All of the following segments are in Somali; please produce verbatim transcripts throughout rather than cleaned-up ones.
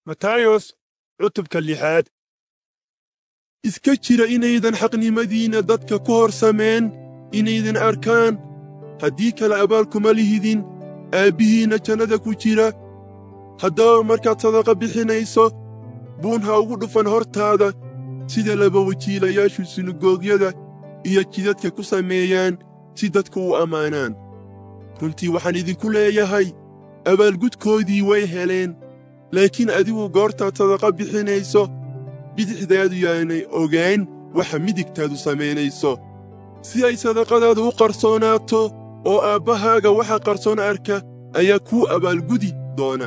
matayos cutubka lixaad. iska jira inaydan xaqnimadiinna dadka ku hor sameen inaydan arkaan, haddii kale abaal kuma lihidin aabbihiinna jannada ku jira. haddaba markaad sadaqa bixinayso, buun ha ugu dhufan hortaada sida labawajiilayaashu sinagoogyada iyo jidadka ku sameeyaan si dadku u ammaanaan. runtii waxaan idinku leeyahay abaalgudkoodii way heleen. laakiin adigu goortaad sadaqa bixinayso, bidixdaadu yaanay ogaan waxa midigtaadu samaynayso, si ay sadaqadaadu u qarsoonaato, oo aabbahaaga waxa qarsoon arka ayaa kuu abaalgudi doona.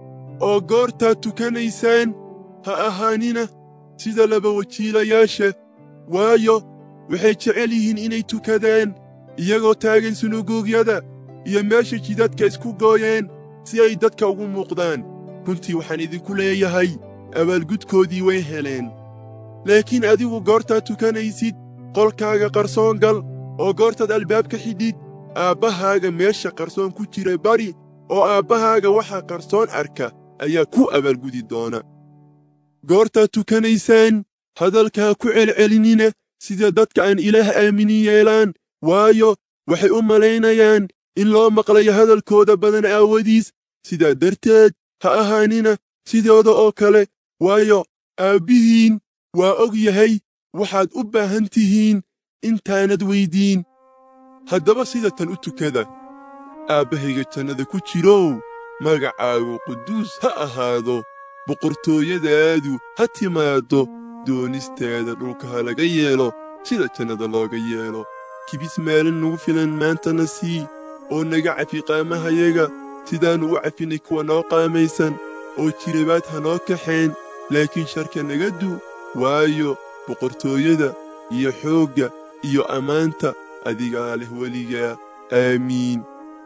oo goortaad tukanaysaan, ha ahaanina sida labawajiilayaasha, waayo waxay jecel yihiin inay tukadaan iyagoo taagan sinagoogyada iyo meesha jidadka isku gooyeen si ay dadka ugu muuqdaan. runtii waxaan idinku leeyahay abaalgudkoodii way heleen. laakiin adigu goortaad tukanaysid, qolkaaga qarsoon gal, oo goortaad albaabka xidhid, aabbahaaga meesha qarsoon ku jira bari, oo aabbahaaga waxa qarsoon arka ayaa ku abaalgudi doona. goortaad tukanaysaan, hadalka ha ku celcelinina sida dadka aan ilaah aaminin yeelaan, waayo waxay u malaynayaan in loo maqlayo hadalkooda badan aawadiis. sidaa darteed ha ahaanina sidooda oo kale, waayo aabbihiin waa og yahay waxaad u baahan tihiin intaanad weyddiin. haddaba sida tan u tukada: aabbahayga jannada ku jirow, magacaagu quduus ha ahaado, boqortooyadaadu ha timaaddo, doonisteeda dhulka ha laga yeelo sida jannada looga yeelo. kibis maalin nagu filan maantana sii, oo naga cafi qaamahayaga sidaannu u cafinay kuwa noo qaamaysan, oo jirabaad ha noo kaxeen, laakiin sharka naga duu, waayo boqortooyada iyo xoogga iyo ammaanta adigaa leh weligaa. aamiin.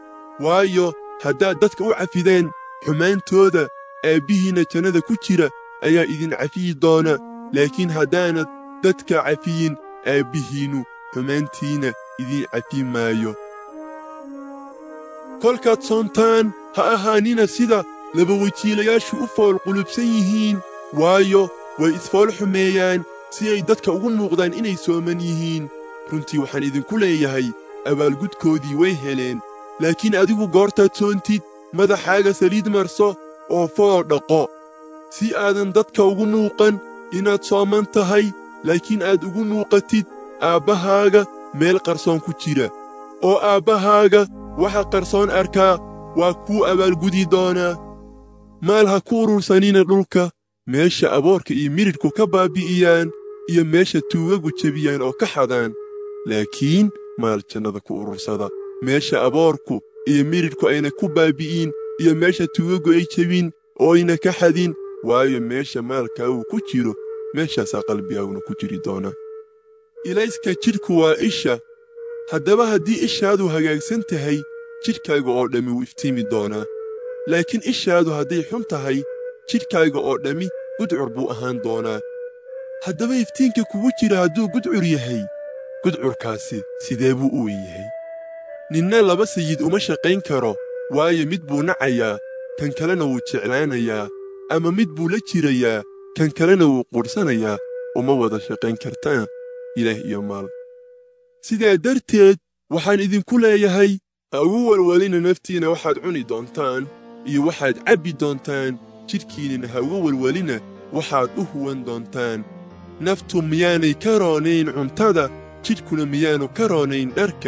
waayo haddaad dadka u cafideen xumaantooda, aabbihiinna jannada ku jira ayaa idin cafiyi doona. laakiin haddaanad dadka cafiyin, aabbihiinnu xumaantiinna idiin cafi maayo. kolkaad soontaan, ha ahaanina sida labawajiilayaashu u fool qulubsan yihiin, waayo way isfool xumeeyaan si ay dadka ugu muuqdaan inay sooman yihiin. runtii waxaan idinku leeyahay abaalgudkoodii way heleen. laakiin adigu goortaad soontid, madaxaaga saliid marso oo fool dhaqo, si aadan dadka ugu muuqan inaad sooman tahay, laakiin aad ugu muuqatid aabbahaaga meel qarsoon ku jira. oo aabbahaaga waxa qarsoon arkaa waa kuu abaalgudi doonaa. maal ha ku urursanina dhulka, meesha aboorka iyo miridhku ka baabbi'iyaan, iyo meesha tuugagu jebiyaan oo ka xadaan. laakiin maal jannada ku urursada, meesha aboorku iyo miridhku ayna ku baabbi'in, iyo meesha tuugagu ay jebin oo ayna ka xadin, waayo meesha maalkaagu ku jiro, meeshaasaa qalbigaaguna ku jiri doona. ilayska jidhku waa isha. haddaba haddii ishaadu hagaagsan tahay, jidhkaaga oo dhammi wuu iftiimi doonaa. laakiin ishaadu hadday xun tahay, jidhkaaga oo dhammi gudcur buu ahaan doonaa. haddaba iftiinka kugu jira hadduu gudcur yahay, gudcurkaasi sidee buu u weyn yahay? ninna laba sayid uma shaqayn karo, waayo mid buu nacayaa, kan kalena wuu jeclaanayaa, ama mid buu la jirayaa, kan kalena wuu quursanayaa. uma wada shaqayn kartaan ilaah iyo maal. sidaa darteed waxaan idinku leeyahay, ha ugu walwalina naftiinna waxaad cuni doontaan iyo waxaad cabbi doontaan, jidhkiinnana ha ugu walwalina waxaad u huwan doontaan. naftu miyaanay ka roonayn cuntada, jidhkuna miyaanu ka roonayn dharka?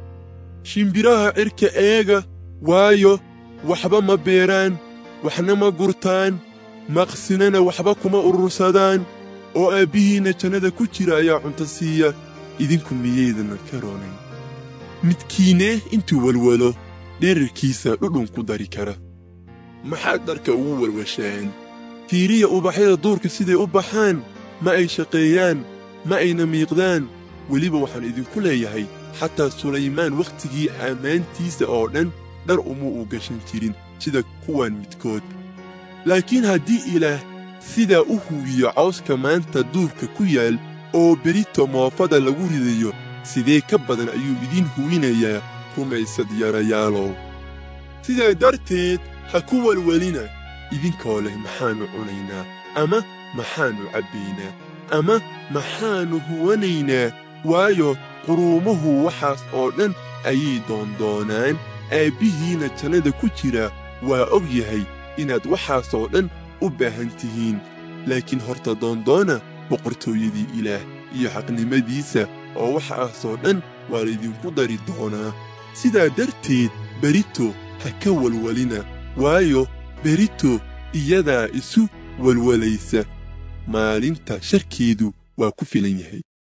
shimbiraha cirka eega, waayo waxba ma beeraan, waxna ma gurtaan, maqsinana waxba kuma urursadaan, oo aabbihiinna jannada ku jira ayaa cunto siiya. idinku miyaydana ka roonayn? midkiinne intuu walwalo dherarkiisa dhudhun ku dari kara. maxaad dharka ugu walwashaan? fiiriya ubaxyada duurka siday u baxaan, ma ay shaqeeyaan, ma ayna miiqdaan. weliba waxaan idinku leeyahay, xataa sulaymaan wakhtigii ammaantiisa oo dhan dhar uma uu gashan jirin sida kuwan midkood. laakiin haddii ilaah sidaa u huwiyo cawska maanta duurka ku yaal, oo berito moofada lagu ridayo, sidee ka badan ayuu idiin huwinayaa rumaysad yarayaalow. sidaa darteed ha ku walwalina idinkoo leh maxaannu cunaynaa ama maxaannu cabbaynaa ama maxaannu huwanaynaa waayo quruumuhu waxaas oo dhan ayay doondoonaan aabbihiinna jannada ku jira waa og yahay inaad waxaasoo dhan u baahan tihiin laakiin horta doondoona boqortooyadii ilaah iyo xaqnimadiisa oo waxaasoo dhan waa laydinku dari doonaa sidaa darteed berito ha ka walwalina waayo berito iyadaa isu walwalaysa maalinta sharkeedu waa ku filan yahay